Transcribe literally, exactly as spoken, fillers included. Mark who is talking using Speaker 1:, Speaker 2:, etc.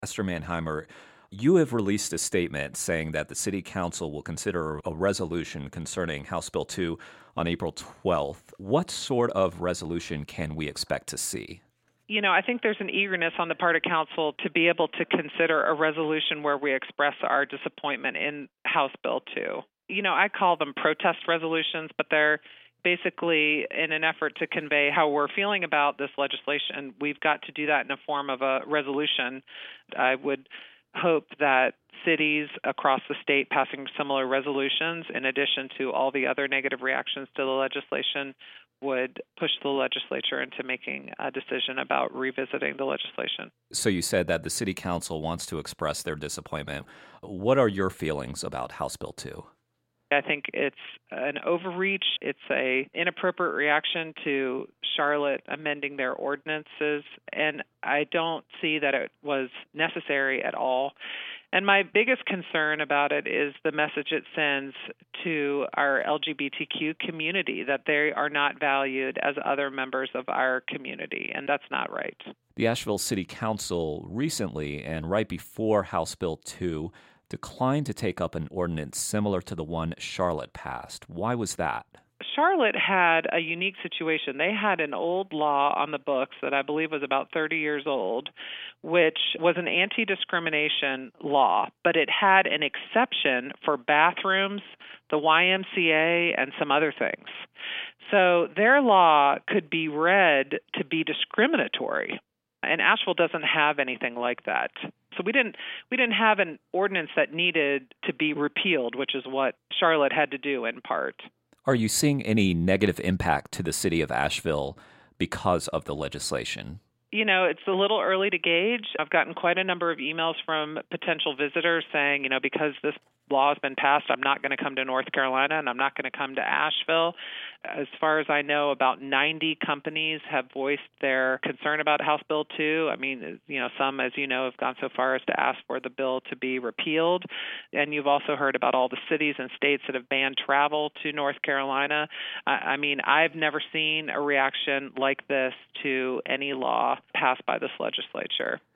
Speaker 1: Esther Mannheimer, you have released a statement saying that the City Council will consider a resolution concerning House Bill two on April twelfth. What sort of resolution can we expect to see?
Speaker 2: You know, I think there's an eagerness on the part of council to be able to consider a resolution where we express our disappointment in House Bill two. You know, I call them protest resolutions, but they're basically in an effort to convey how we're feeling about this legislation. We've got to do that in a form of a resolution. I would hope that cities across the state passing similar resolutions, in addition to all the other negative reactions to the legislation, would push the legislature into making a decision about revisiting the legislation.
Speaker 1: So you said that the City Council wants to express their disappointment. What are your feelings about House Bill two?
Speaker 2: I think it's an overreach. It's a inappropriate reaction to Charlotte amending their ordinances, and I don't see that it was necessary at all. And my biggest concern about it is the message it sends to our L G B T Q community, that they are not valued as other members of our community, and that's not right.
Speaker 1: The Asheville City Council recently, and right before House Bill two, declined to take up an ordinance similar to the one Charlotte passed. Why was that?
Speaker 2: Charlotte had a unique situation. They had an old law on the books that I believe was about thirty years old, which was an anti-discrimination law, but it had an exception for bathrooms, the Y M C A, and some other things. So their law could be read to be discriminatory, and Asheville doesn't have anything like that. So we didn't we didn't have an ordinance that needed to be repealed, which is what Charlotte had to do in part.
Speaker 1: Are you seeing any negative impact to the city of Asheville because of the legislation?
Speaker 2: You know, it's a little early to gauge. I've gotten quite a number of emails from potential visitors saying, you know, because this law has been passed, I'm not going to come to North Carolina and I'm not going to come to Asheville. As far as I know, about ninety companies have voiced their concern about House Bill two. I mean, you know, some, as you know, have gone so far as to ask for the bill to be repealed. And you've also heard about all the cities and states that have banned travel to North Carolina. I, I mean, I've never seen a reaction like this to any law passed by this legislature.